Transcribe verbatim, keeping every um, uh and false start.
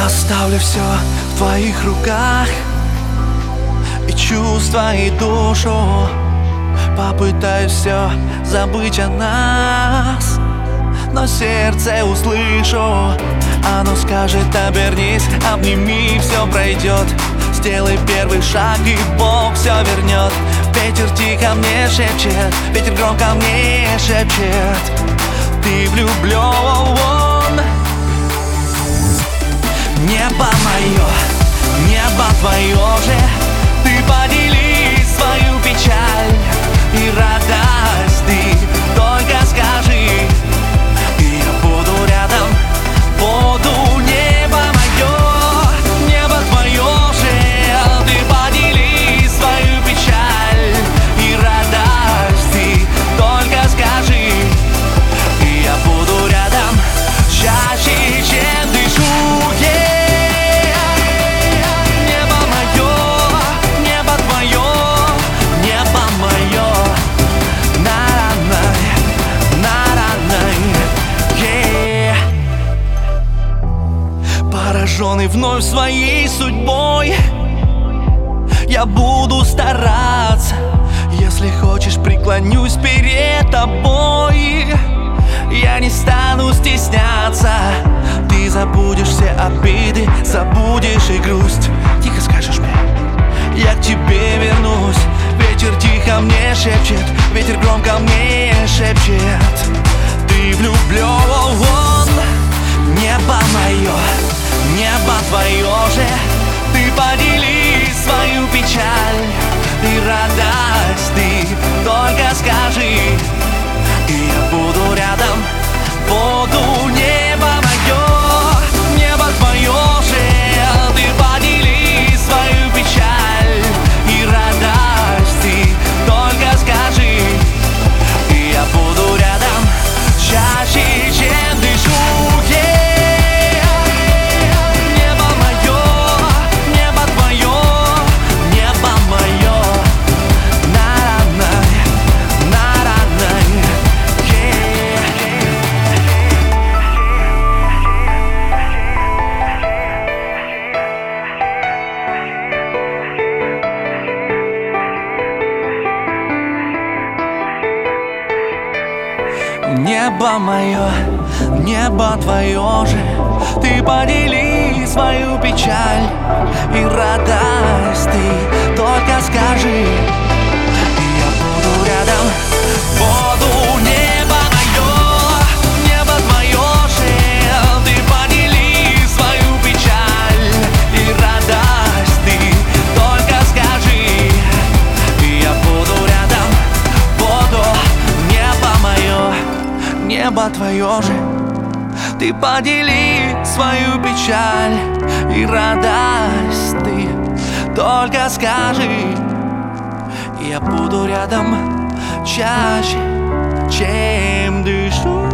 Оставлю все в твоих руках, и чувства, и душу. Попытаюсь все забыть о нас, но сердце услышу. Оно скажет: обернись, обними, все пройдет. Сделай первый шаг, и Бог все вернет. Ветер тихо мне шепчет, ветер громко мне шепчет: ты влюблен. Небо мое, небо твое же, ты подели свою печаль и радость. Ты только скажи, и я буду рядом, буду. Небо мое, небо твое же, ты подели свою печаль и радость. Ты только скажи, и я буду рядом чаще, чем дышу. Пораженный вновь своей судьбой, я буду стараться. Если хочешь, преклонюсь перед тобой. Я не стану стесняться. Ты забудешь все обиды, забудешь и грусть. Тихо скажешь мне: я к тебе вернусь. Ветер тихо мне шепчет, ветер громко мне шепчет: ты влюблен. Небо мое, небо твое же, ты подели свою печаль и радость. Ты только скажи, и я буду рядом, буду. Небо мое, небо твое же, ты подели свою печаль и радость. Ты только скажи, и я буду рядом чаще, чем дышу. Небо мое, небо твое же, ты подели свою печаль и радость. Ты только скажи, и я буду рядом, буду. Небо мое, небо твое же, ты подели свою печаль и радость. Ты только скажи, и я буду рядом, буду. Небо мое, небо твое же, ты подели свою печаль и радость. Ты только скажи, и я буду рядом чаще, чем дышу.